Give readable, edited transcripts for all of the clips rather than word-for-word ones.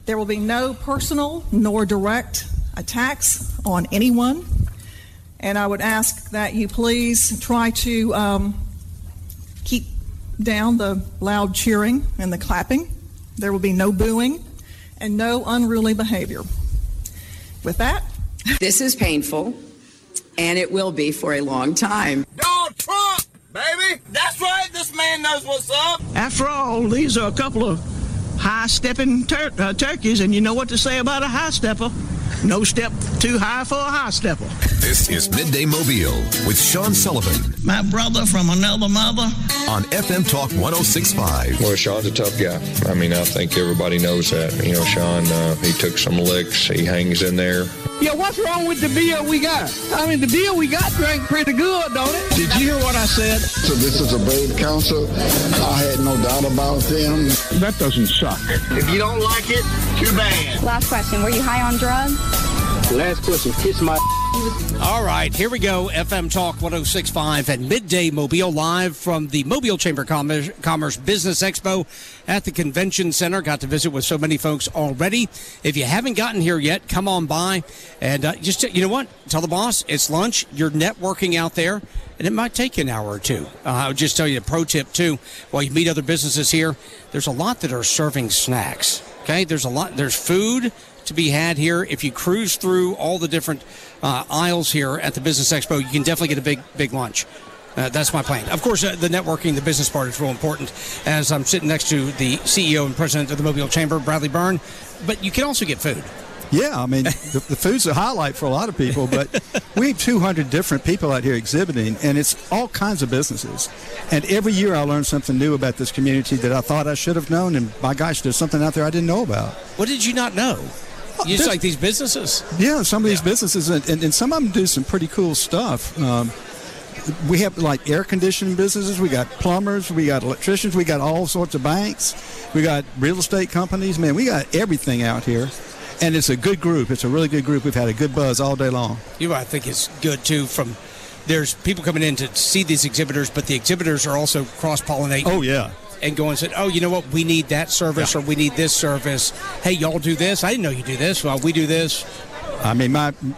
There will be no personal nor direct attacks on anyone. And I would ask that you please try to keep down the loud cheering and the clapping. There will be no booing and no unruly behavior. With that, this is painful, and it will be for a long time. Donald Trump, baby! That's right, this man knows what's up! After all, these are a couple of high-stepping turkeys, and you know what to say about a high-stepper. No step too high for a high-stepper. This is Midday Mobile with Sean Sullivan. My brother from another mother. On FM Talk 106.5. Well, Sean's a tough guy. I mean, I think everybody knows that. You know, Sean, he took some licks. He hangs in there. Yeah, what's wrong with the beer we got? I mean, the beer we got drank pretty good, don't it? Did you hear what I said? So this is a brave council. I had no doubt about them. That doesn't suck. If you don't like it, too bad. Last question, were you high on drugs? Last question, kiss my... All right, here we go. FM Talk 106.5 at Midday Mobile, live from the Mobile Chamber of Commerce Business Expo at the Convention Center. Got to visit with so many folks already. If you haven't gotten here yet, come on by. And just, you know what? Tell the boss it's lunch. You're networking out there, and it might take you an hour or two. I would just tell you a pro tip, too. While you meet other businesses here, there's a lot that are serving snacks. Okay? There's a lot. There's food to be had here. If you cruise through all the different aisles here at the Business Expo, you can definitely get a big lunch. That's my plan. Of course, the networking, the business part is real important, as I'm sitting next to the CEO and president of the Mobile Chamber, Bradley Byrne. But you can also get food. Yeah, I mean, the food's a highlight for a lot of people, but we have 200 different people out here exhibiting, and it's all kinds of businesses. And every year I learn something new about this community that I thought I should have known, and my gosh, there's something out there I didn't know about. What did you not know? You just like these businesses? Yeah, some of these businesses, and some of them do some pretty cool stuff. We have like air conditioning businesses, we got plumbers, we got electricians, we got all sorts of banks, we got real estate companies. Man, we got everything out here. And it's a good group. It's a really good group. We've had a good buzz all day long. You know, I think it's good, too, there's people coming in to see these exhibitors, but the exhibitors are also cross-pollinating. Oh, yeah. And go and say, oh, you know what, we need that service or we need this service. Hey, y'all do this? I didn't know you do this. Well, we do this. I mean,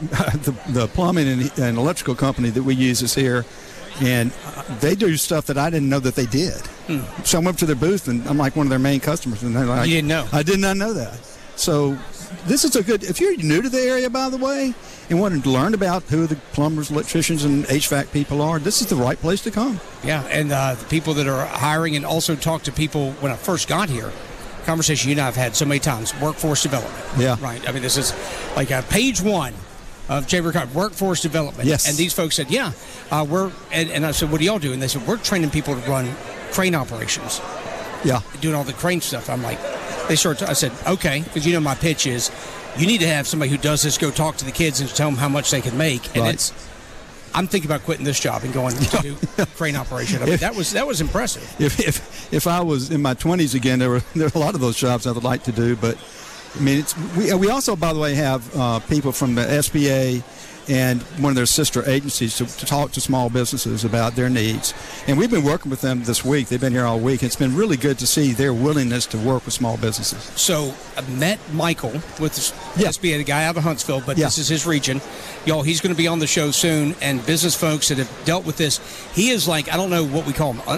the plumbing and electrical company that we use is here, and they do stuff that I didn't know that they did. So I went up to their booth, and I'm like one of their main customers. And they're like, you didn't know? I did not know that. So this is a good, if you're new to the area, by the way, and want to learn about who the plumbers, electricians, and HVAC people are, this is the right place to come. Yeah, and the people that are hiring, and also talk to people when I first got here. Conversation you and I have had so many times, workforce development. Yeah. Right. I mean, this is like page one of Chamber of Commerce, workforce development. Yes. And these folks said, yeah, and I said, what do y'all do? And they said, we're training people to run crane operations. Yeah. Doing all the crane stuff. I'm like, I said, okay, because you know my pitch is you need to have somebody who does this go talk to the kids and tell them how much they can make. And right. I'm thinking about quitting this job and going to do crane operation. I mean, that was impressive. If I was in my 20s again, there are a lot of those jobs I would like to do. But I mean, we also, by the way, have people from the SBA and one of their sister agencies to talk to small businesses about their needs. And we've been working with them this week. They've been here all week. It's been really good to see their willingness to work with small businesses. So I met Michael with the SBA, the guy out of Huntsville, but this is his region. Y'all, he's going to be on the show soon, and business folks that have dealt with this, he is like, I don't know what we call him,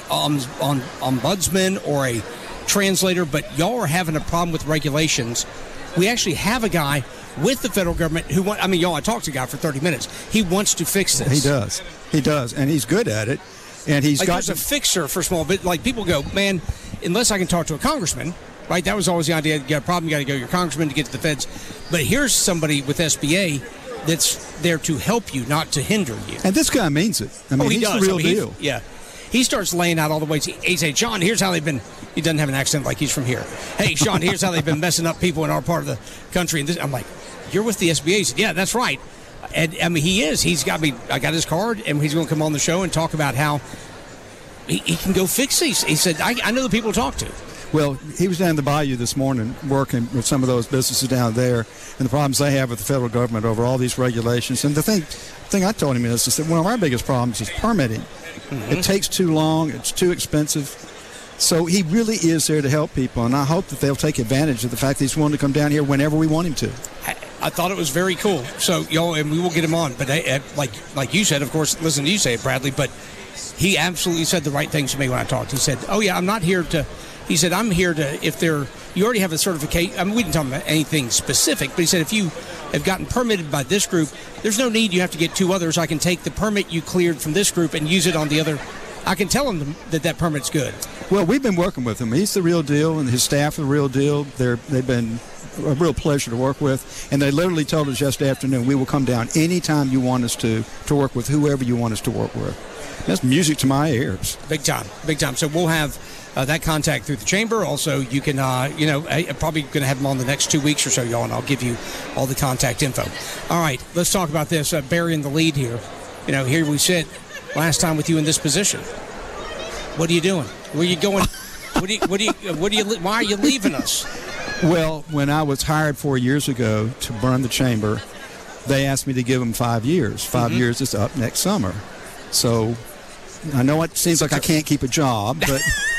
ombudsman or a translator, but y'all are having a problem with regulations. We actually have a guy with the federal government who I talked to a guy for 30 minutes. He wants to fix this. He does, and he's good at it. And he's there's a fixer for small bit. Like people go, man, unless I can talk to a congressman, right? That was always the idea. You got a problem, you got to go to your congressman to get to the feds. But here's somebody with SBA that's there to help you, not to hinder you. And this guy means it. I mean, he's the real deal. Yeah. He starts laying out all the ways. He said, Sean, here's how they've been. He doesn't have an accent like he's from here. Hey, Sean, here's how they've been messing up people in our part of the country. And I'm like, you're with the SBA? He said, yeah, that's right. And I mean, he is. He's got me. I got his card, and he's going to come on the show and talk about how he can go fix these. He said, I know the people to talk to. Well, he was down in the bayou this morning working with some of those businesses down there and the problems they have with the federal government over all these regulations. And the thing I told him is that one of our biggest problems is permitting. Mm-hmm. It takes too long. It's too expensive. So he really is there to help people, and I hope that they'll take advantage of the fact that he's willing to come down here whenever we want him to. I thought it was very cool. So, and we will get him on. But like you said, of course, listen to you say it, Bradley, but he absolutely said the right things to me when I talked. He said, oh, yeah, I'm not here to – he said, I'm here to – if they're – you already have a certification – I mean, we didn't talk about anything specific, but he said if you have gotten permitted by this group, there's no need you have to get 2 others. I can take the permit you cleared from this group and use it on the other – I can tell him that permit's good. Well, we've been working with him. He's the real deal, and his staff are the real deal. They've been a real pleasure to work with, and they literally told us yesterday afternoon, we will come down anytime you want us to work with whoever you want us to work with. That's music to my ears. Big time, big time. So we'll have that contact through the chamber. Also, you can, I'm probably going to have them on the next 2 weeks or so, y'all, and I'll give you all the contact info. All right, let's talk about this. Burying the lead here. Here we sit. Last time with you in this position. What are you doing? Where are you going? Why are you leaving us? Well, when I was hired 4 years ago to run the chamber, they asked me to give them 5 years. 5 years is up next summer. So I know it seems like I can't keep a job, but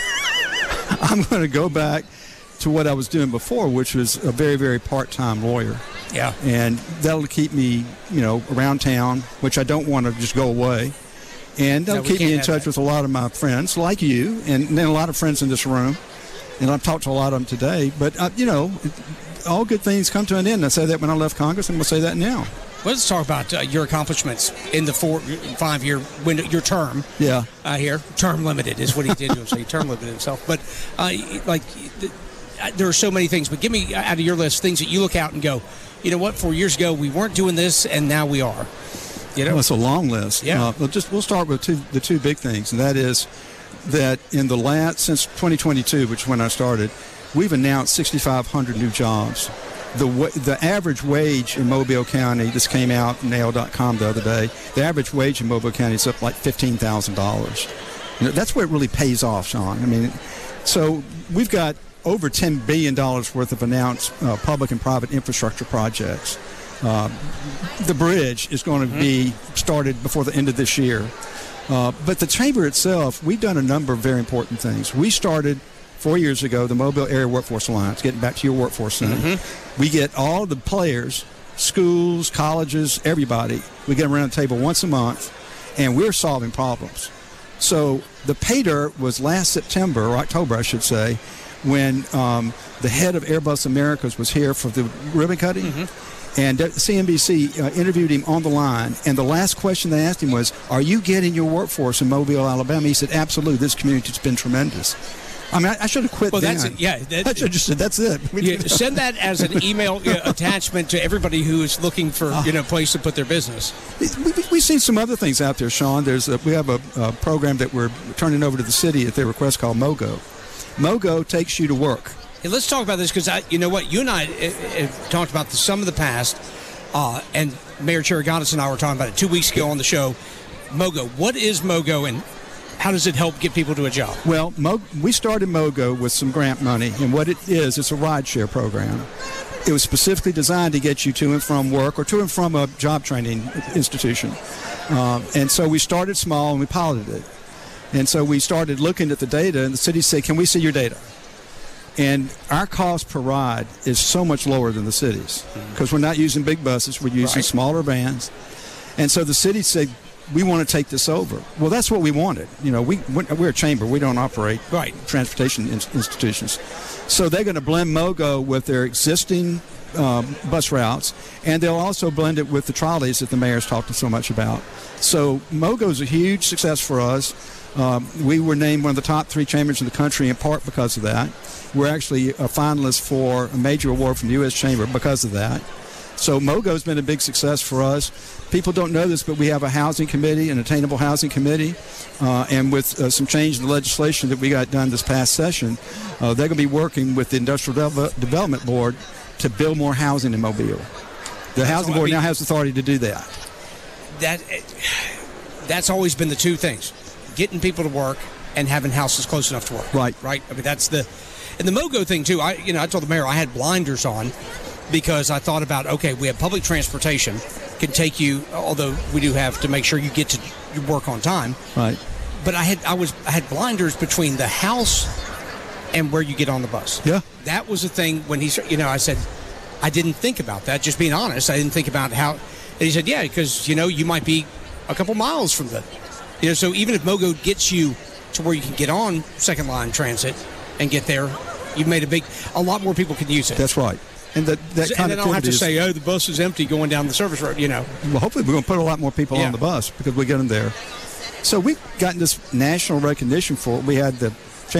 I'm going to go back to what I was doing before, which was a very, very part-time lawyer. Yeah. And that'll keep me, around town, which I don't want to just go away. And they'll keep me in touch with a lot of my friends, like you, and then a lot of friends in this room. And I've talked to a lot of them today. But, all good things come to an end. I said that when I left Congress, and we'll say that now. Let's talk about your accomplishments in the 5-year window, your term. Yeah. Here, term limited is what he did to himself. He term limited himself. But, there are so many things. But give me, out of your list, things that you look out and go, you know what, 4 years ago we weren't doing this, and now we are. Well, it's a long list. Yeah. We'll start with the two big things, and that is that since 2022, which is when I started, we've announced 6,500 new jobs. The average wage in Mobile County, this came out in nail.com the other day, the average wage in Mobile County is up like $15,000. That's where it really pays off, Sean. I mean, so we've got over $10 billion worth of announced public and private infrastructure projects. The bridge is going to be started before the end of this year. But the chamber itself, we've done a number of very important things. We started 4 years ago the Mobile Area Workforce Alliance, getting back to your workforce center. We get all the players, schools, colleges, everybody. We get them around the table once a month, and we're solving problems. So the pay dirt was last September, or October, I should say, when the head of Airbus Americas was here for the ribbon cutting. And CNBC interviewed him on the line, and the last question they asked him was, are you getting your workforce in Mobile, Alabama? He said, absolutely. This community's been tremendous. I mean, I should have quit then. That's it. Yeah. I should have just said, that's it. Send that as an email attachment to everybody who is looking for a place to put their business. We've seen some other things out there, Sean. We have a program that we're turning over to the city at their request called MOGO. MOGO takes you to work. Hey, let's talk about this because, you know what, you and I have talked about some of the past, and Mayor Chiriganis and I were talking about it 2 weeks ago on the show. MOGO, what is MOGO and how does it help get people to a job? Well, we started MOGO with some grant money, and what it is, it's a rideshare program. It was specifically designed to get you to and from work or to and from a job training institution. And so we started small and we piloted it. And so we started looking at the data, and the city said, can we see your data? And our cost per ride is so much lower than the cities because we're not using big buses, we're using smaller vans. And so the city said, we want to take this over. Well, that's what we wanted. We're a chamber. We don't operate transportation institutions. So they're going to blend MOGO with their existing bus routes, and they'll also blend it with the trolleys that the mayor's talked so much about. So MOGO is a huge success for us. We were named one of the top 3 chambers in the country in part because of that. We're actually a finalist for a major award from the U.S. Chamber because of that. So MOGO's been a big success for us. People don't know this, but we have a housing committee, an attainable housing committee, and with some change in the legislation that we got done this past session, they're going to be working with the Industrial Development Board to build more housing in Mobile. The Housing Board now has authority to do that. That's always been the two things, getting people to work and having houses close enough to work. Right. I mean, that's and the MOGO thing, too. I told the mayor I had blinders on because I thought about, okay, we have public transportation, can take you, although we do have to make sure you get to your work on time. Right. But I had blinders between the house and where you get on the bus. Yeah. That was the thing when he, I said, I didn't think about that. Just being honest, I didn't think about how. And he said, yeah, because, you might be a couple miles from the, so even if MoGo gets you to where you can get on second line transit and get there, you've made a lot more people can use it. That's right. And that and they don't have to say, the bus is empty going down the service road, Well, hopefully we're going to put a lot more people on the bus because we get them there. So we've gotten this national recognition for it. We had the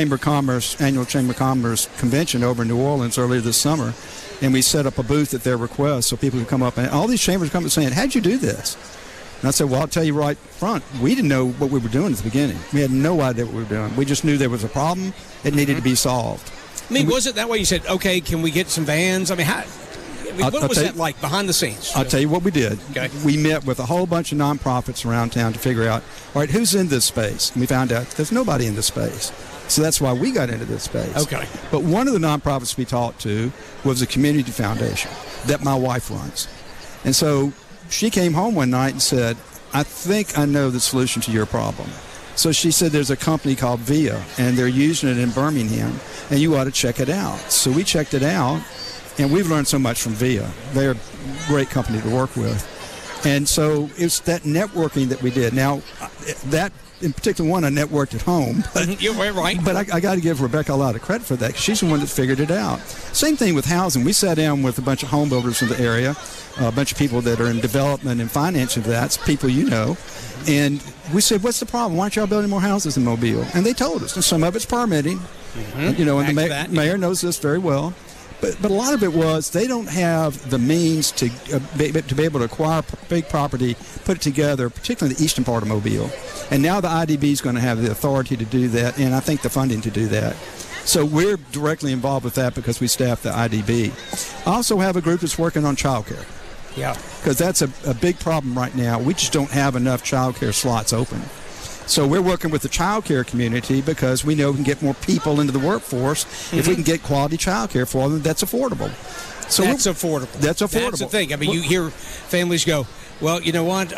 annual Chamber of Commerce convention over in New Orleans earlier this summer, and we set up a booth at their request so people could come up. And all these chambers come up saying, how'd you do this? And I said, well, I'll tell you right front, we didn't know what we were doing at the beginning. We had no idea what we were doing. We just knew there was a problem. It needed to be solved. I mean, was it that way? You said, okay, can we get some vans? I mean, what was that like behind the scenes? I'll tell you what we did. Okay. We met with a whole bunch of nonprofits around town to figure out, all right, who's in this space? And we found out there's nobody in this space. So that's why we got into this space. Okay. But one of the nonprofits we talked to was a community foundation that my wife runs. And so she came home one night and said, I think I know the solution to your problem. So she said there's a company called VIA, and they're using it in Birmingham, and you ought to check it out. So we checked it out, and we've learned so much from VIA. They're a great company to work with. And so it's that networking that we did. Now, that in particular one, I networked at home. But, you're right. But I got to give Rebecca a lot of credit for that, because she's the one that figured it out. Same thing with housing. We sat down with a bunch of home builders in the area, a bunch of people that are in development and financing of that, it's people you know. And we said, what's the problem? Why aren't y'all building more houses in Mobile? And they told us. And some of it's permitting, and the mayor knows this very well. But a lot of it was they don't have the means to be able to acquire big property, put it together, particularly in the eastern part of Mobile. And now the IDB is going to have the authority to do that, and I think the funding to do that. So we're directly involved with that because we staff the IDB. I also have a group that's working on child care. Yeah. Because that's a big problem right now. We just don't have enough child care slots open. So we're working with the child care community because we know we can get more people into the workforce if we can get quality child care for them that's affordable. So that's affordable. That's affordable. That's the thing. I mean, you hear families go, well, you know what?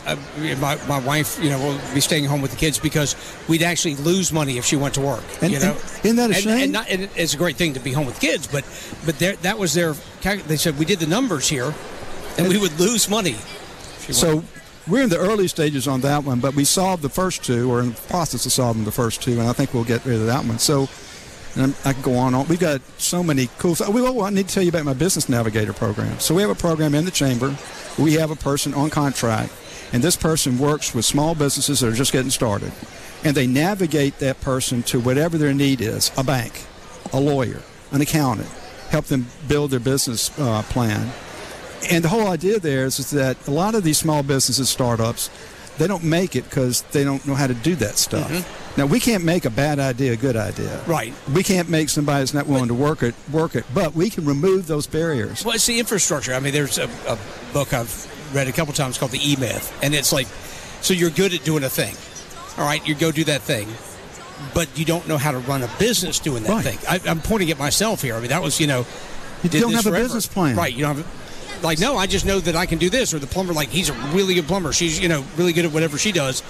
My wife, will be staying home with the kids because we'd actually lose money if she went to work. And isn't that a shame? And it's a great thing to be home with kids, but that was their. They said we did the numbers here, and we would lose money. So we're in the early stages on that one, but we solved the first two, or in the process of solving the first two, and I think we'll get rid of that one. So. And I can go on. We've got so many cool stuff. I need to tell you about my Business Navigator program. So we have a program in the chamber. We have a person on contract, and this person works with small businesses that are just getting started. And they navigate that person to whatever their need is, a bank, a lawyer, an accountant, help them build their business plan. And the whole idea there is that a lot of these small businesses, startups, they don't make it because they don't know how to do that stuff. Now, we can't make a bad idea a good idea. Right. We can't make somebody that's not willing to work it, but we can remove those barriers. Well, it's the infrastructure. I mean, there's a book I've read a couple times called The E-Myth, and it's like, so you're good at doing a thing. All right, you go do that thing, but you don't know how to run a business doing that thing. I'm pointing at myself here. I mean, that was, You don't have a business plan. Right, you don't have like, no, I just know that I can do this. Or the plumber, like, he's a really good plumber. She's, really good at whatever she does.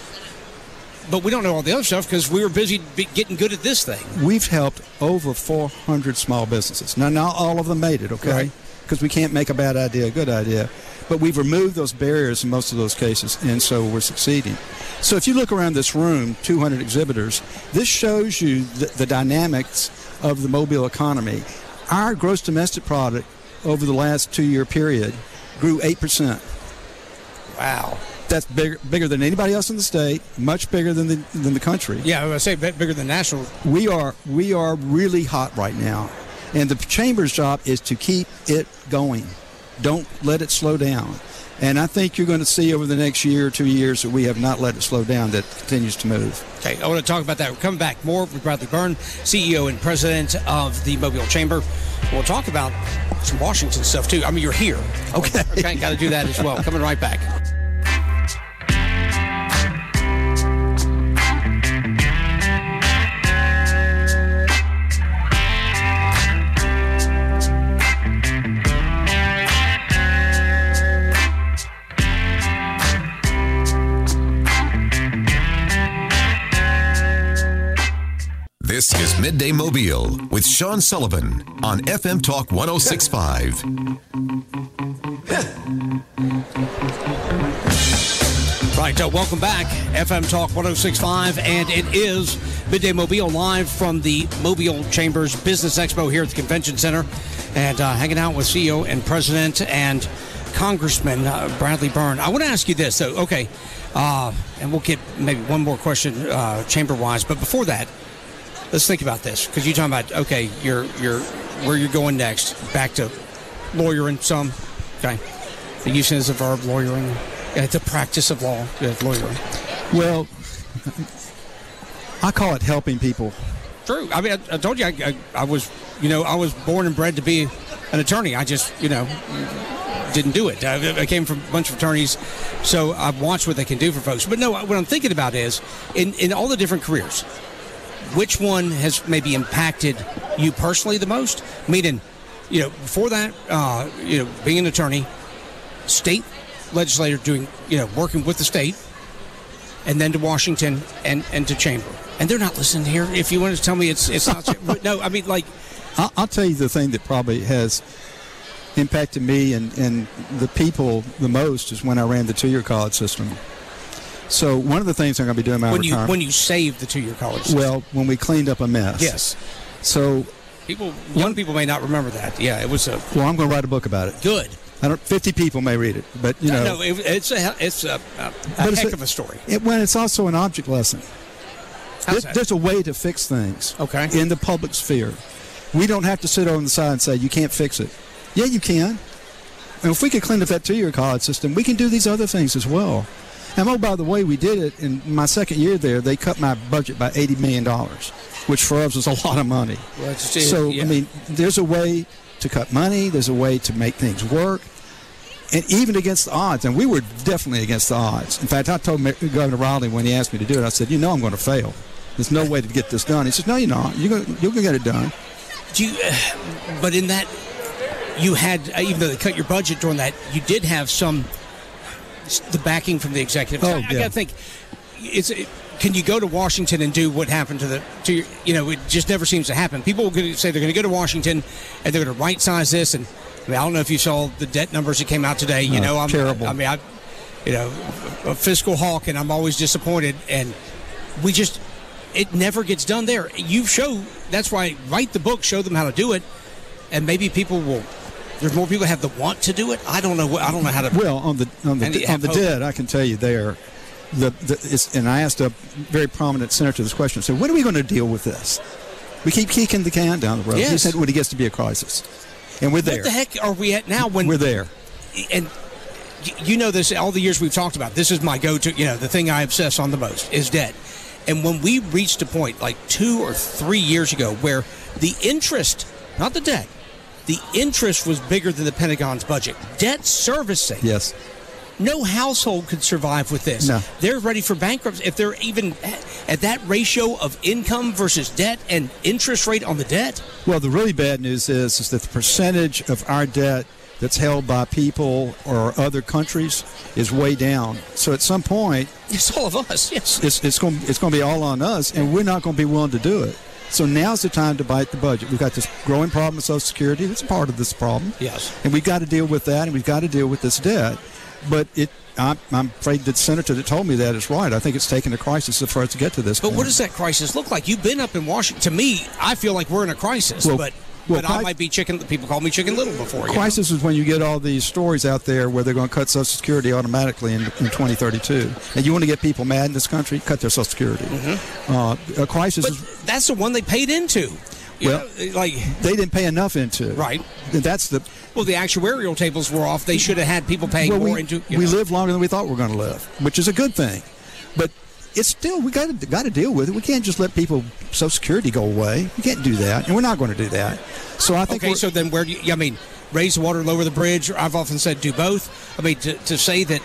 But we don't know all the other stuff because we were busy getting good at this thing. We've helped over 400 small businesses. Now, not all of them made it, okay? Because we can't make a bad idea a good idea. But we've removed those barriers in most of those cases, and so we're succeeding. So if you look around this room, 200 exhibitors, this shows you the dynamics of the Mobile economy. Our gross domestic product over the last 2-year period grew 8%. Wow. That's bigger than anybody else in the state, much bigger than the country. Yeah, I would say bigger than national. We are really hot right now, and the chamber's job is to keep it going. Don't let it slow down. And I think you're going to see over the next year or 2 years that we have not let it slow down, that continues to move. Okay, I want to talk about that. We're coming back more with Bradley Byrne, CEO and president of the Mobile Chamber. We'll talk about some Washington stuff, too. I mean, you're here. Okay, got to do that as well. Coming right back. This is Midday Mobile with Sean Sullivan on FM Talk 106.5. Right, welcome back. FM Talk 106.5, and it is Midday Mobile live from the Mobile Chambers Business Expo here at the Convention Center, and hanging out with CEO and President and Congressman Bradley Byrne. I want to ask you this, though. Okay, and we'll get maybe one more question chamber-wise, but before that, let's think about this, because you're talking about, okay, you're where you're going next, back to lawyering some, okay, the use of the verb lawyering, the practice of law, lawyering. Well, I call it helping people. True. I mean, I told you I was, I was born and bred to be an attorney. I just, didn't do it. I came from a bunch of attorneys, so I've watched what they can do for folks. But no, what I'm thinking about is, in all the different careers, which one has maybe impacted you personally the most? Meaning, before that, being an attorney, state legislator doing, working with the state, and then to Washington and to chamber. And they're not listening here. If you want to tell me it's not, no, I mean, like. I'll tell you the thing that probably has impacted me and the people the most is when I ran the 2-year college system. So one of the things I'm going to be doing in my retirement. When you saved the 2-year college system. Well, when we cleaned up a mess. Yes. So young people may not remember that. Yeah, it was a. Well, I'm going to write a book about it. Good. 50 people may read it, but No, it's a heck of a story. It's also an object lesson. There's a way to fix things. Okay. In the public sphere. We don't have to sit on the side and say, you can't fix it. Yeah, you can. And if we could clean up that 2-year college system, we can do these other things as well. And by the way, we did it in my second year there. They cut my budget by $80 million, which for us was a lot of money. Well, I mean, there's a way to cut money. There's a way to make things work. And even against the odds, and we were definitely against the odds. In fact, I told Governor Riley when he asked me to do it, I said, I'm going to fail. There's no way to get this done. He says, no, you're not. You're going to get it done. But in that, you had, even though they cut your budget during that, you did have the backing from the executive. Oh, I got to think, can you go to Washington and do what happened it just never seems to happen. People are going to say they're going to go to Washington and they're going to right-size this. And I don't know if you saw the debt numbers that came out today. I'm terrible. I'm a fiscal hawk, and I'm always disappointed. And it never gets done there. That's why write the book, show them how to do it, and maybe there's more people that have the want to do it. I don't know how to. Well, on the debt, I can tell you there. And I asked a very prominent senator this question. I said, when are we going to deal with this? We keep kicking the can down the road. Yes. He said, when it gets to be a crisis. And we're there. What the heck are we at now? When we're there. And this, all the years we've talked about, this is my go-to, the thing I obsess on the most is debt. And when we reached a point like 2 or 3 years ago where the interest, not the debt, the interest was bigger than the Pentagon's budget. Debt servicing. Yes. No household could survive with this. No. They're ready for bankruptcy. If they're even at that ratio of income versus debt and interest rate on the debt. Well, the really bad news is that the percentage of our debt that's held by people or other countries is way down. So at some point, it's all of us. Yes, it's going to be all on us, and we're not going to be willing to do it. So now's the time to bite the budget. We've got this growing problem with Social Security. That's part of this problem. Yes, and we've got to deal with that, and we've got to deal with this debt. But I'm afraid the senator that told me that is right. I think it's taken a crisis for us to get to this point. But what does that crisis look like? You've been up in Washington. To me, I feel like we're in a crisis. But I might be chicken. People call me Chicken Little before. Crisis is when you get all these stories out there where they're going to cut Social Security automatically in 2032, and you want to get people mad in this country, cut their Social Security. Mm-hmm. A crisis. But that's the one they paid into. They didn't pay enough into. Right. That's the. Well, the actuarial tables were off. They should have had people paying more into. We live longer than we thought we were going to live, which is a good thing, but. It's still, we got to deal with it. We can't just let people Social Security go away. We can't do that, and we're not going to do that. So I think. Okay, so then where do you? Raise the water, lower the bridge. I've often said do both. To say that,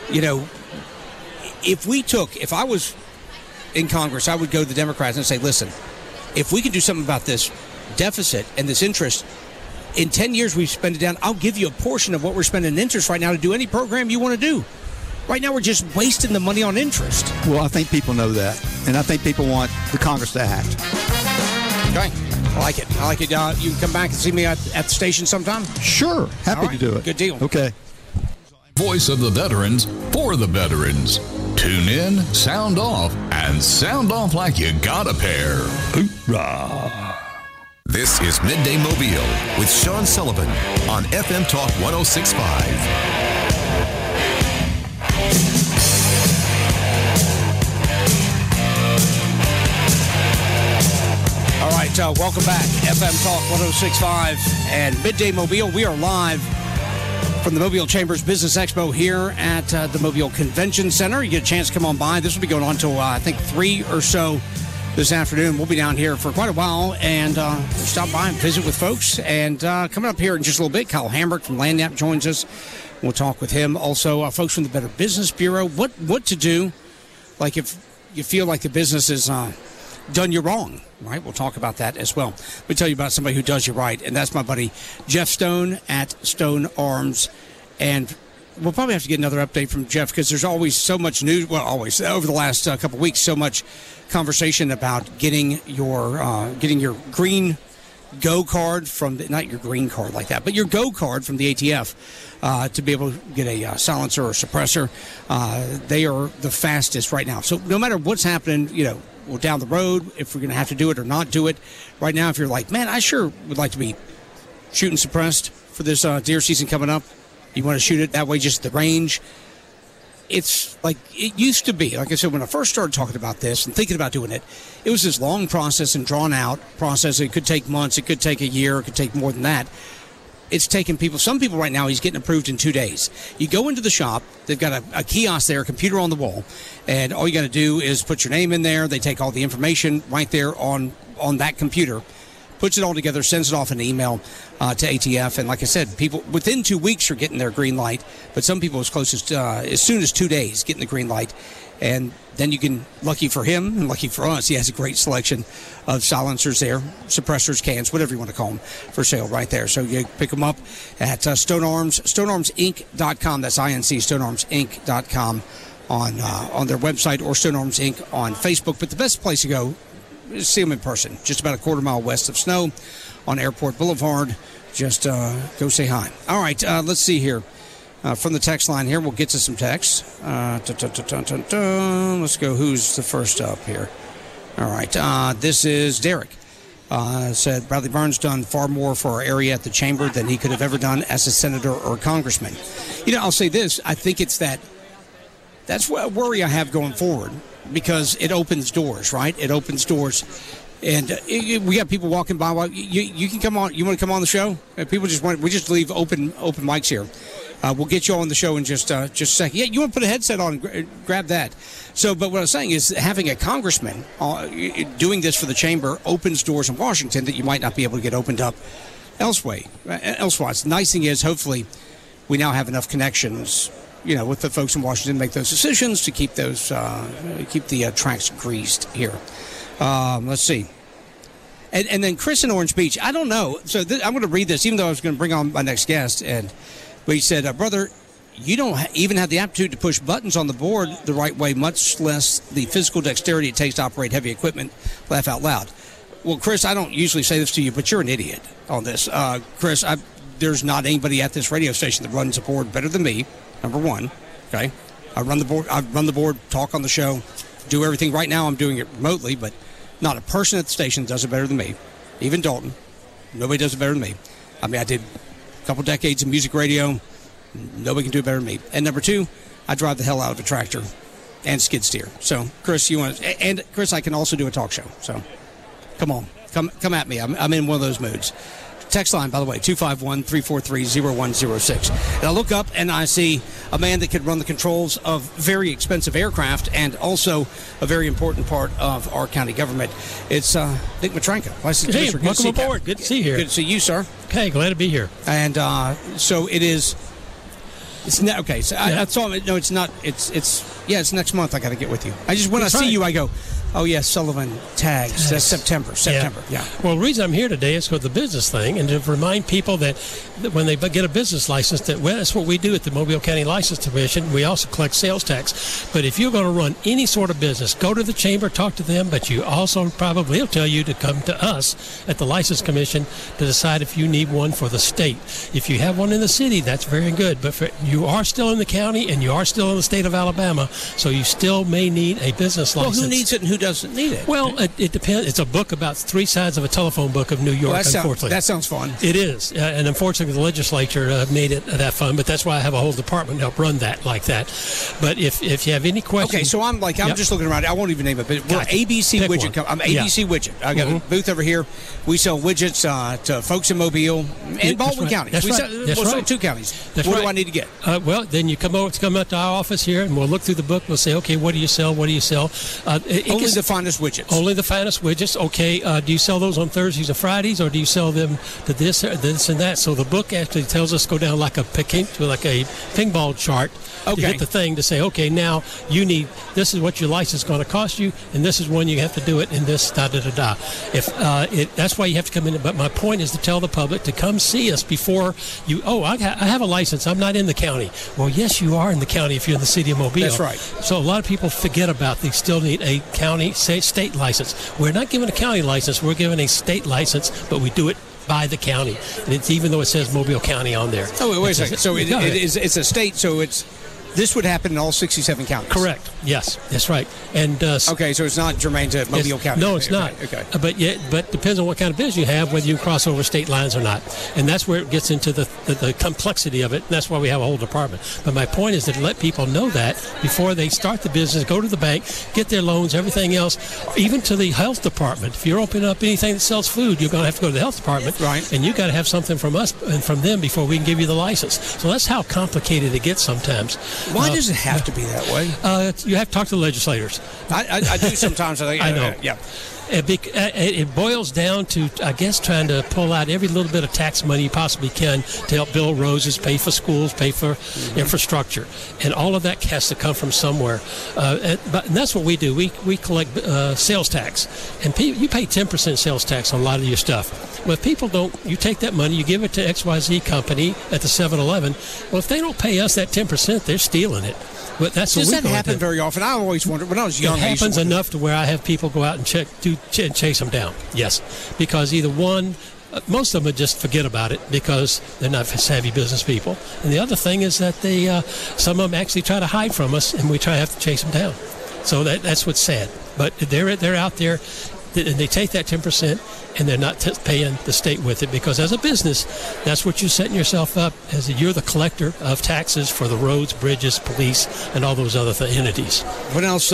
if I was in Congress, I would go to the Democrats and say, listen, if we can do something about this deficit and this interest, in 10 years we spend it down. I'll give you a portion of what we're spending in interest right now to do any program you want to do. Right now, we're just wasting the money on interest. Well, I think people know that, and I think people want the Congress to act. Okay. I like it. You can come back and see me at the station sometime? Sure. Happy to do it. Good deal. Okay. Voice of the veterans for the veterans. Tune in, sound off, and sound off like you got a pair. Hoorah! This is Midday Mobile with Sean Sullivan on FM Talk 106.5. All right, welcome back. FM Talk 106.5 and Midday Mobile. We are live from the Mobile Chambers Business Expo here at the Mobile Convention Center. You get a chance to come on by. This will be going on until, I think, 3 or so this afternoon. We'll be down here for quite a while and stop by and visit with folks. And coming up here in just a little bit, Kyle Hambrick from Landnap joins us. We'll talk with him. Also, folks from the Better Business Bureau. What to do, like if you feel like the business is done you wrong, right? We'll talk about that as well. Let me tell you about somebody who does you right, and that's my buddy Jeff Stone at Stone Arms. And we'll probably have to get another update from Jeff because there's always so much news. Well, always over the last couple of weeks, so much conversation about getting your green Go card from not your green card like that, but your Go card from the ATF to be able to get a silencer or suppressor. They are the fastest right now. So no matter what's happening, well, down the road, if we're going to have to do it or not do it. Right now, if you're like, man, I sure would like to be shooting suppressed for this deer season coming up, you want to shoot it that way, just the range. It's like it used to be. Like I said, when I first started talking about this and thinking about doing it, it was this long process and drawn out process. It could take months. It could take a year. It could take more than that. It's taken some people right now, he's getting approved in 2 days. You go into the shop, they've got a kiosk there, a computer on the wall, and all you got to do is put your name in there. They take all the information right there on that computer, puts it all together, sends it off in an email to ATF. And like I said, people within 2 weeks are getting their green light, but some people as close as soon as 2 days getting the green light. And then you can, lucky for him and lucky for us, he has a great selection of silencers there, suppressors, cans, whatever you want to call them, for sale right there. So you pick them up at Stone Arms, stonearmsinc.com. That's INC, stonearmsinc.com on their website, or Stone Arms Inc. on Facebook. But the best place to go is see them in person, just about a quarter mile west of Snow on Airport Boulevard. Just go say hi. All right, let's see here. From the text line here, we'll get to some texts. Let's go. Who's the first up here? All right. This is Derek. Said Bradley Burns done far more for our area at the chamber than he could have ever done as a senator or congressman. I'll say this. I think it's that's what worry I have going forward, because it opens doors, right? It opens doors. And we got people walking by. You can come on. You want to come on the show? People we just leave open mics here. We'll get you on the show in just a second. Yeah, you want to put a headset on and grab that. So, but what I was saying is having a congressman doing this for the chamber opens doors in Washington that you might not be able to get opened up elsewhere. The nice thing is, hopefully, we now have enough connections, with the folks in Washington to make those decisions to keep the tracks greased here. Let's see. And then Chris in Orange Beach, I don't know. So I'm going to read this, even though I was going to bring on my next guest. But he said, brother, you don't even have the aptitude to push buttons on the board the right way, much less the physical dexterity it takes to operate heavy equipment. Laugh out loud. Well, Chris, I don't usually say this to you, but you're an idiot on this. Chris, there's not anybody at this radio station that runs a board better than me, number one. Okay? I run the board, talk on the show, do everything. Right now I'm doing it remotely, but not a person at the station does it better than me. Even Dalton. Nobody does it better than me. I mean, I did a couple decades of music radio. Nobody can do it better than me. And number two, I drive the hell out of a tractor and skid steer. So, Chris, and Chris, I can also do a talk show. So, come on. Come at me. I'm in one of those moods. Text line, by the way, 251-343-0106. And I look up and I see a man that could run the controls of very expensive aircraft and also a very important part of our county government. It's Nick Matranka. Hey, welcome aboard. Good to see you here. Good to see you, sir. Okay, glad to be here. And so it is. It's not okay. So yeah. I saw it. No, it's not. It's next month. I got to get with you. When I see you, I go, Oh, yeah, Sullivan tags. That's September. Yeah. Well, the reason I'm here today is for the business thing and to remind people that when they get a business license, that's what we do at the Mobile County License Commission. We also collect sales tax. But if you're going to run any sort of business, go to the chamber, talk to them, but you also probably will tell you to come to us at the License Commission to decide if you need one for the state. If you have one in the city, that's very good. But you are still in the county and you are still in the state of Alabama, so you still may need a business license. Well, who needs it and who doesn't need it? Well, it depends. It's a book about 3 sides of a telephone book of New York, unfortunately. That sounds fun. It is. And unfortunately, the legislature made it that fun, but that's why I have a whole department to help run that like that. But if you have any questions... Okay, so I'm just looking around. I won't even name it, but we're ABC Pick Widget. I'm ABC Widget. I got a booth over here. We sell widgets to folks in Mobile and Baldwin County. That's right. We'll sell 2 counties. That's what right. do I need to get? Well, then you come out to our office here, and we'll look through the book. We'll say, okay, what do you sell? What do you sell? Only the finest widgets. Only the finest widgets. Okay, do you sell those on Thursdays or Fridays, or do you sell them to this and that? So the book actually tells us go down like a ping ball chart to hit the thing to say, okay, now this is what your license is going to cost you, and this is when you have to do it, and this da-da-da-da. That's why you have to come in. But my point is to tell the public to come see us before I have a license. I'm not in the county. Well, yes, you are in the county if you're in the city of Mobile. That's right. So a lot of people forget about they still need a county, state license. We're not giving a county license. We're giving a state license, but we do it by the county. And it's even though it says Mobile County on there. Oh, wait a second. So it's a state, so this would happen in all 67 counties. Correct. Yes, that's right. And okay, so it's not germane to Mobile County. No, it's not. Okay. But depends on what kind of business you have, whether you cross over state lines or not. And that's where it gets into the complexity of it. And that's why we have a whole department. But my point is to let people know that before they start the business, go to the bank, get their loans, everything else, even to the health department. If you're opening up anything that sells food, you're going to have to go to the health department. Right. And you've got to have something from us and from them before we can give you the license. So that's how complicated it gets sometimes. Why does it have to be that way? You have to talk to the legislators. I do sometimes. I know. Yeah. It boils down to, I guess, trying to pull out every little bit of tax money you possibly can to help build roads, pay for schools, pay for infrastructure. And all of that has to come from somewhere. And that's what we do. We collect sales tax. And you pay 10% sales tax on a lot of your stuff. Well, if people don't, you take that money, you give it to XYZ company at the 7-Eleven. Well, if they don't pay us that 10%, they're stealing it. But that's Does that happen very often? I always wondered when I was young. It happens enough to where I have people go out and chase them down. Yes, because either one, most of them just forget about it because they're not savvy business people, and the other thing is that some of them actually try to hide from us, and we have to chase them down. So that's what's sad. But they're out there. And they take that 10% and they're not paying the state with it because as a business, that's what you're setting yourself up as you're the collector of taxes for the roads, bridges, police, and all those other entities. What else?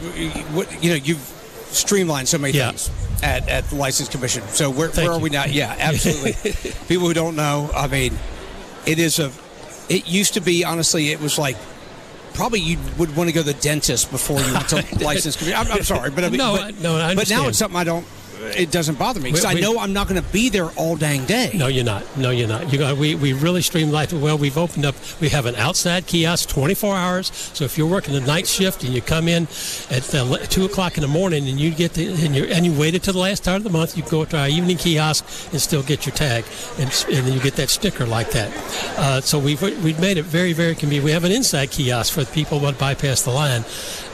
You've streamlined so many things at the License Commission. So where are we now? Yeah, absolutely. People who don't know, I mean, it used to be, honestly, it was like, probably you would want to go to the dentist before you went to License Commission. I'm sorry, but I mean, I understand. But now it's something it doesn't bother me because I know I'm not going to be there all dang day. No, you're not. We really streamlined it well. We've opened up. We have an outside kiosk 24 hours. So if you're working a night shift and you come in at 2 o'clock in the morning and you and you waited till the last part of the month, you go to our evening kiosk and still get your tag, and then you get that sticker like that. So we've made it very, very convenient. We have an inside kiosk for people who want to bypass the line.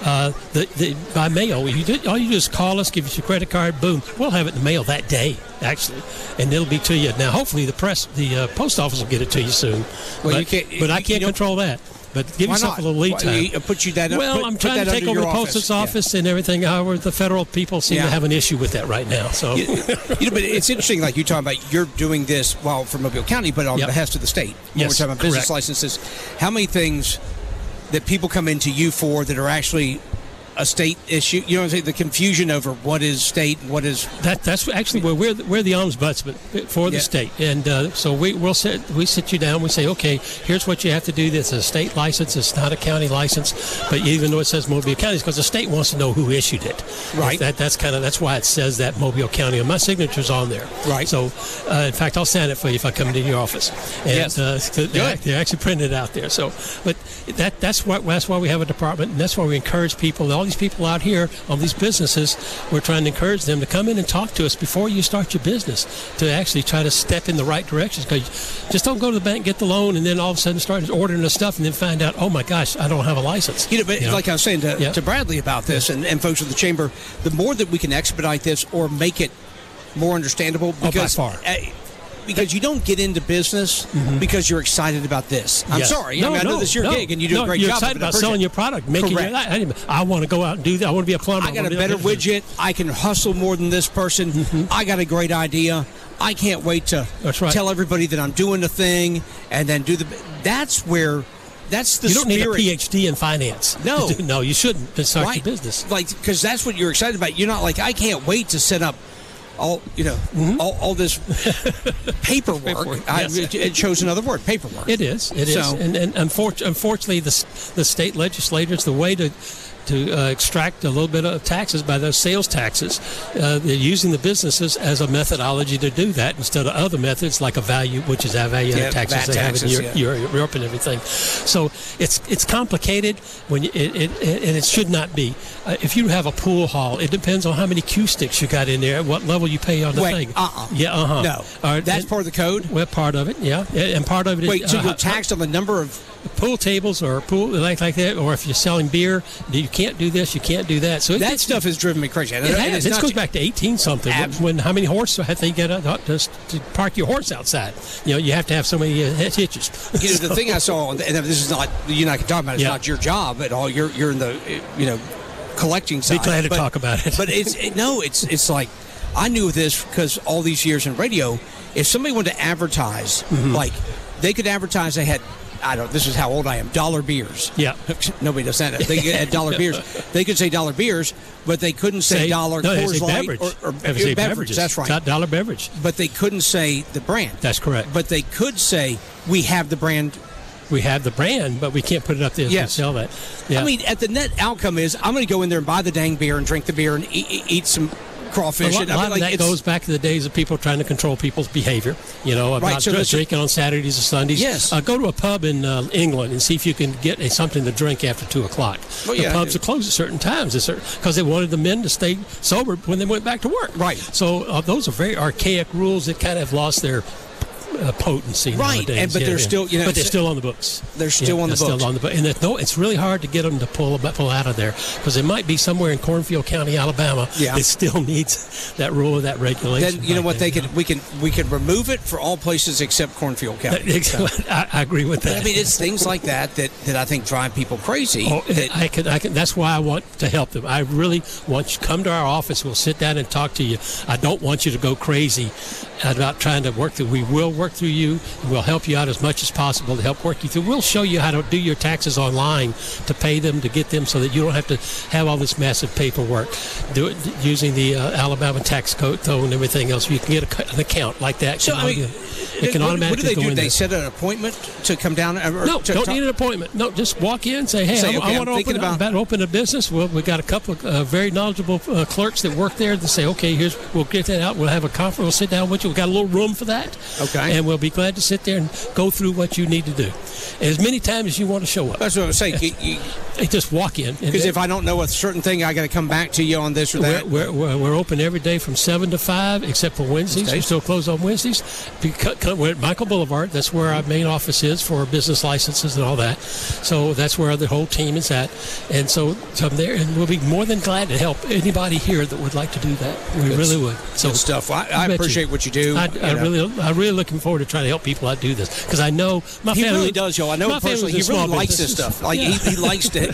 By mail, all you do is call us, give us your credit card, boom. We'll have it in the mail that day, actually, and it'll be to you. Now, hopefully, the post office will get it to you soon. Well, I can't control that. But give yourself a little lead time. I'm trying to take over the post office and everything. However, the federal people seem to have an issue with that right now. So, but it's interesting. Like you talking about, you're doing this for Mobile County, but on behest of the state. Yes, we're talking about business licenses. How many things that people come into you for that are actually a state issue? You know what I'm saying? The confusion over what is state and what is... That's actually where we're the ombudsman for the state. And so we sit you down, we say, okay, here's what you have to do. This is a state license. It's not a county license. But even though it says Mobile County, it's because the state wants to know who issued it. Right. That's why it says that Mobile County. And my signature's on there. Right. So, in fact, I'll sign it for you if I come into your office. And, they're actually printed out there. So, but that's why we have a department, and that's why we encourage people. All these people out here, all these businesses, we're trying to encourage them to come in and talk to us before you start your business, to actually try to step in the right direction. Because just don't go to the bank, get the loan, and then all of a sudden start ordering the stuff, and then find out, oh my gosh, I don't have a license. But like I was saying to Bradley about this, and folks at the chamber, the more that we can expedite this or make it more understandable, because by far. Because you don't get into business because you're excited about this. I'm sorry. I know this is your gig, and you do a great you're job. Excited about selling your product, making your life. I want to go out and do that. I want to be a plumber. I got a better widget. I can hustle more than this person. I got a great idea. I can't wait to tell everybody that I'm doing the thing, and then do the. That's where. That's the spirit. You don't need a PhD in finance. No, no, you shouldn't to start your business. Like, because that's what you're excited about. You're not like, I can't wait to set up all this paperwork. It shows another word, paperwork. It is. It is. And unfortunately, the state legislators, the way to extract a little bit of taxes by those sales taxes, they're using the businesses as a methodology to do that instead of other methods like a value, which is our value taxes they have in Europe and everything. So it's complicated when and it should not be. If you have a pool hall, it depends on how many Q sticks you got in there, at what level you pay on the thing. No, that's part of the code. Well, part of it, yeah, and part of it is. So you're taxed on the number of pool tables or pool like that, or if you're selling beer, you can't do this, you can't do that. So that stuff has driven me crazy. This goes back to 18-something. When how many horses have they get to park your horse outside? You have to have so many hitches. The thing I saw, and this is not you and I can talk about. It's not your job at all. You're in the collecting side. Be glad to talk about it. But it's like I knew this because all these years in radio. If somebody wanted to advertise, like they could advertise, they had. I don't. This is how old I am. $1 beers. Yeah. Nobody does that. They had $1 beers. They could say $1 beers, but they couldn't say $1 Coors Light or beverage. That's right. Not $1 beverage. But they couldn't say the brand. That's correct. But they could say we have the brand. We have the brand, but we can't put it up there and sell that. Yeah. I mean, at the net outcome is I'm going to go in there and buy the dang beer and drink the beer and eat some crawfish. A lot of that goes back to the days of people trying to control people's behavior. About drinking on Saturdays or Sundays. Yes. Go to a pub in England and see if you can get something to drink after 2 o'clock. The pubs are closed at certain times because they wanted the men to stay sober when they went back to work. Right. So those are very archaic rules that kind of have lost their potency nowadays. But they're still, but they're still on the books. They're still on the books. Still on the books. And it's really hard to get them to pull out of there because it might be somewhere in Cornfield County, Alabama, that still needs that rule or that regulation. Then you know what we can remove it for all places except Cornfield County. I agree with that. But, I mean, it's things like that I think drive people crazy. I can. That's why I want to help them. I really want you to come to our office. We'll sit down and talk to you. I don't want you to go crazy about trying to work through. We will work through you. We'll help you out as much as possible to help work you through. We'll show you how to do your taxes online to pay them, to get them so that you don't have to have all this massive paperwork. Do it using the Alabama tax code and everything else. You can get an account like that. So, it can automatically what do they do? They set an appointment to come down? No, don't need an appointment. No, just walk in and say, hey, I want to open a business. Well, we've got a couple of very knowledgeable clerks that work there that say, okay, we'll get that out. We'll have a conference. We'll sit down with you. We've got a little room for that. Okay. And we'll be glad to sit there and go through what you need to do as many times as you want to show up. That's what I was saying. You just walk in. Because if I don't know a certain thing, I got to come back to you on this or that. We're open every day from 7 to 5, except for Wednesdays. We're still closed on Wednesdays. We're at Michael Boulevard. That's where our main office is for business licenses and all that. So that's where the whole team is at. And so I'm there, and we'll be more than glad to help anybody here that would like to do that. We really would. So good stuff. Well, I appreciate what you do. I'm really looking forward to trying to help people out do this because I know my family. He really does, y'all. I know personally. He really likes this stuff. Like he likes to,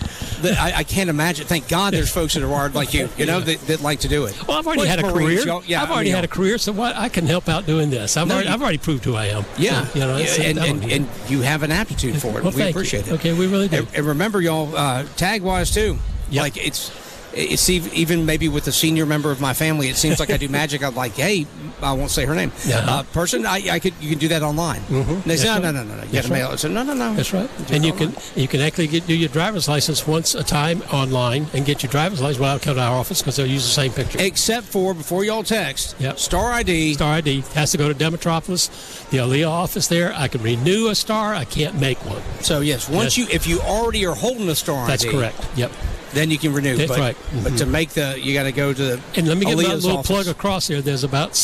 I can't imagine. Thank God there's folks that are wired like you, that like to do it. Well, I've already had a career. I've already had a career, so I can help out doing this. I've already proved who I am. Yeah, so, and you have an aptitude for it. Well, we appreciate it. Okay, we really do. And remember, y'all, tag-wise too. Yep. Like it's even maybe with a senior member of my family, it seems like I do magic. I'm like, hey, I won't say her name. Person, you can do that online. Mm-hmm. And they say, no. You got to mail it. I said, no. That's right. And you can actually do your driver's license once a time online and get your driver's license without coming to our office because they'll use the same picture. Except for before y'all text, Star ID. Star ID has to go to Demetropolis, the Aaliyah office there. I can renew a star. I can't make one. So yes, if you already are holding a Star ID, that's correct. Yep. Then you can renew. That's but, right. But to make you got to go to the And let me get my Aaliyah's little office. plug across there. There's about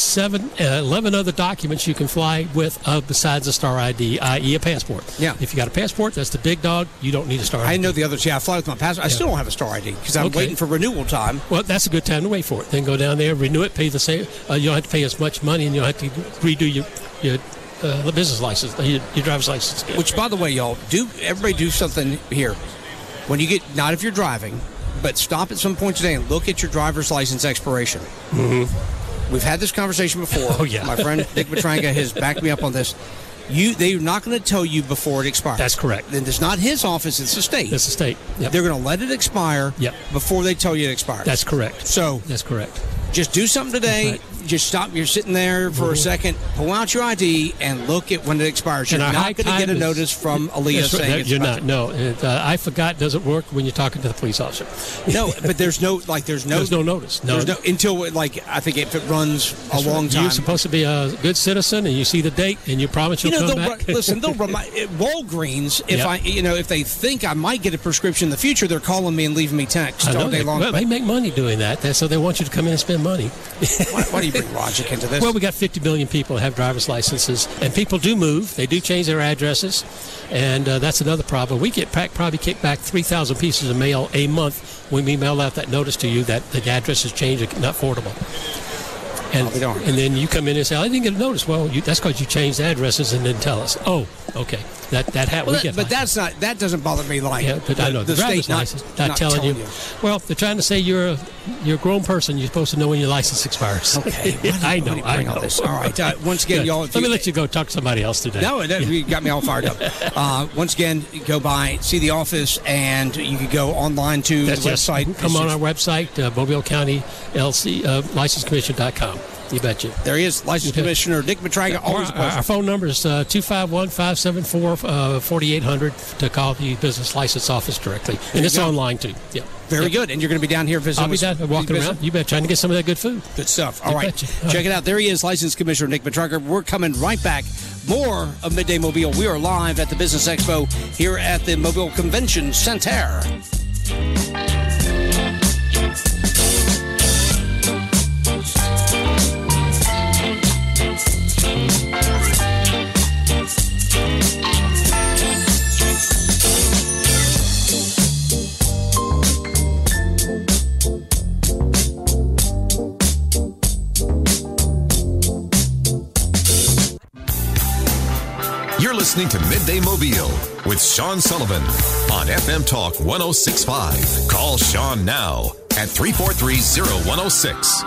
11 other documents you can fly with besides a Star ID, i.e. a passport. Yeah. If you got a passport, that's the big dog. You don't need a Star ID. I know the others. Yeah, I fly with my passport. I still don't have a Star ID because I'm waiting for renewal time. Well, that's a good time to wait for it. Then go down there, renew it, pay the same. You don't have to pay as much money, and you don't have to redo your business license, your driver's license. Which, by the way, y'all, everybody do something here. When you get, not if you're driving, but stop at some point today and look at your driver's license expiration. Mm-hmm. We've had this conversation before. Oh, yeah. My friend Dick Matranga has backed me up on this. They're not going to tell you before it expires. That's correct. Then it's not his office, it's the state. It's the state. Yep. They're going to let it expire before they tell you it expires. That's correct. So that's correct. Just do something today. Right. Just stop. You're sitting there for a second. Pull out your ID and look at when it expires. You're not going to get a notice from Aaliyah saying it's you're not. No, I forgot doesn't work when you're talking to the police officer. No, but there's no there's no notice. No, there's no until I think if it runs a long time. You're supposed to be a good citizen, and you see the date, and you promise you'll come back. Listen, they'll remind Walgreens if they think I might get a prescription in the future, they're calling me and leaving me texts all day long. Well, they make money doing that, so they want you to come in and spend money. Why do you bring logic into this? Well, we got 50 million people that have driver's licenses, and people do move. They do change their addresses, and that's another problem. We probably kick back 3,000 pieces of mail a month when we mail out that notice to you that the address has changed, not affordable. And then you come in and say, I didn't get a notice. Well, that's because you changed addresses and didn't tell us. Oh, okay. That happened. Well, that doesn't bother me. But I know the driver's license not telling you. Well, they're trying to say you're a grown person. You're supposed to know when your license expires. Okay, I know. All this. All right. Once again, y'all. Let me let you go talk to somebody else today. No, you got me all fired up. Once again, go by, see the office, and you can go online to the website. Come on our website, Mobile County LC LicenseCommission.com. You betcha. There he is, License Commissioner Dick Matranga. Always a pleasure. Our phone number is 251-574-4800 to call the business license office directly. And it's online, too. Yeah. Very good. And you're going to be down here visiting? I'll be down walking around. You bet. Trying to get some of that good food. Good stuff. All right. Check it out. There he is, License Commissioner Nick Matranga. We're coming right back. More of Midday Mobile. We are live at the Business Expo here at the Mobile Convention Center. You're listening to Midday Mobile with Sean Sullivan on FM Talk 106.5. Call Sean now at 343-0106.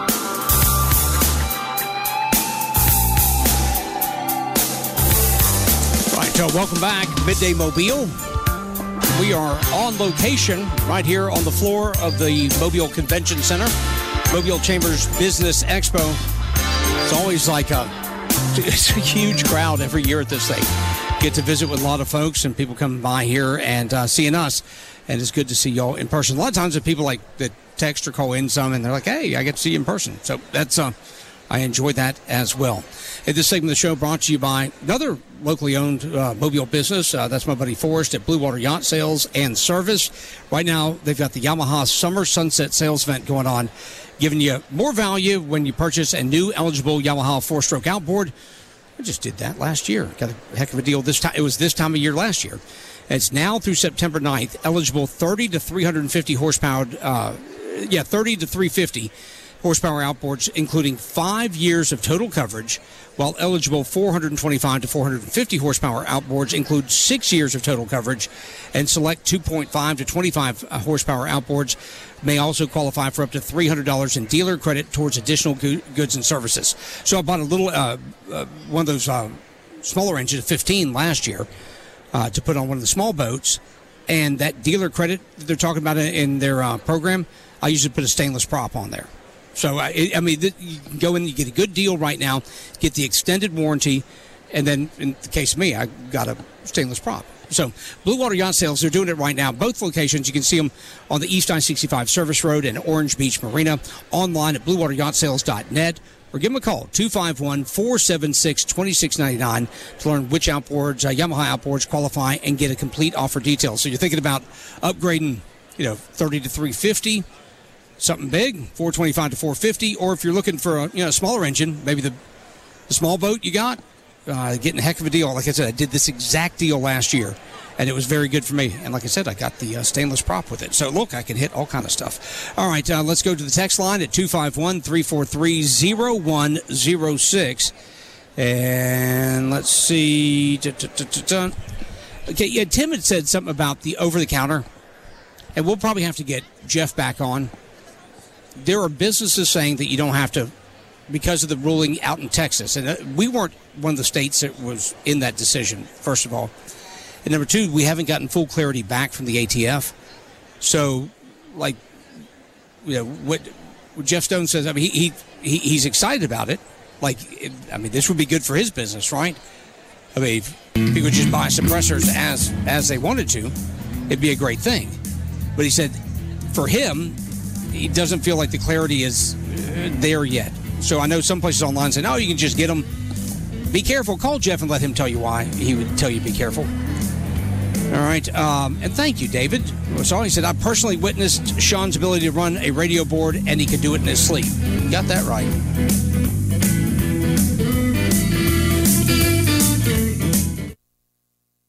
Right, so welcome back, Midday Mobile. We are on location right here on the floor of the Mobile Convention Center, Mobile Chambers Business Expo. It's always it's a huge crowd every year at this thing. Get to visit with a lot of folks and people coming by here and seeing us. And it's good to see y'all in person. A lot of times if people that text or call in some and they're like, hey, I get to see you in person. So that's I enjoy that as well. And this segment of the show brought to you by another locally owned mobile business. That's my buddy Forrest at Blue Water Yacht Sales and Service. Right now, they've got the Yamaha Summer Sunset Sales Event going on, giving you more value when you purchase a new eligible Yamaha 4-stroke outboard. I just did that last year. Got a heck of a deal this time. It was this time of year last year. It's now through September 9th, eligible 30 to 350 horsepower, 30 to 350 horsepower outboards, including 5 years of total coverage, while eligible 425 to 450 horsepower outboards include 6 years of total coverage, and select 2.5 to 25 horsepower outboards may also qualify for up to $300 in dealer credit towards additional goods and services. So I bought a little one of those smaller engines, a 15 last year, to put on one of the small boats, and that dealer credit that they're talking about in their program, I usually put a stainless prop on there. So, you can go in, you get a good deal right now, get the extended warranty, and then in the case of me, I got a stainless prop. So, Blue Water Yacht Sales, they're doing it right now. Both locations, you can see them on the East I-65 Service Road and Orange Beach Marina, online at bluewateryachtsales.net, or give them a call, 251-476-2699, to learn which outboards, Yamaha outboards qualify and get a complete offer detail. So, you're thinking about upgrading 30 to 350, something big, 425 to 450. Or if you're looking for a smaller engine, maybe the small boat you got, getting a heck of a deal. Like I said, I did this exact deal last year, and it was very good for me. And like I said, I got the stainless prop with it. So, look, I can hit all kind of stuff. All right, let's go to the text line at 251-343-0106. And let's see. Okay, yeah, Tim had said something about the over-the-counter, and we'll probably have to get Jeff back on. There are businesses saying that you don't have to, because of the ruling out in Texas. And we weren't one of the states that was in that decision, first of all. And number two, we haven't gotten full clarity back from the ATF. So, what Jeff Stone says, I mean, he's excited about it. This would be good for his business, right? I mean, if people would just buy suppressors as they wanted to, it'd be a great thing. But he said, for him, he doesn't feel like the clarity is there yet. So I know some places online say, no, you can just get them. Be careful. Call Jeff and let him tell you why. He would tell you be careful. All right. And thank you, David. So he said, I personally witnessed Sean's ability to run a radio board, and he could do it in his sleep. Got that right.